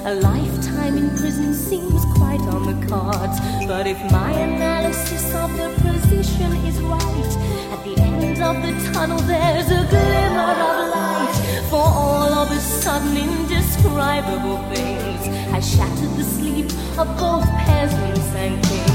A lifetime in prison seems quite on the cards. But if my analysis of the position is right, at the end of the tunnel there's a glimmer of light. For all of a sudden indescribable things has shattered the sleep of both peasants and kings.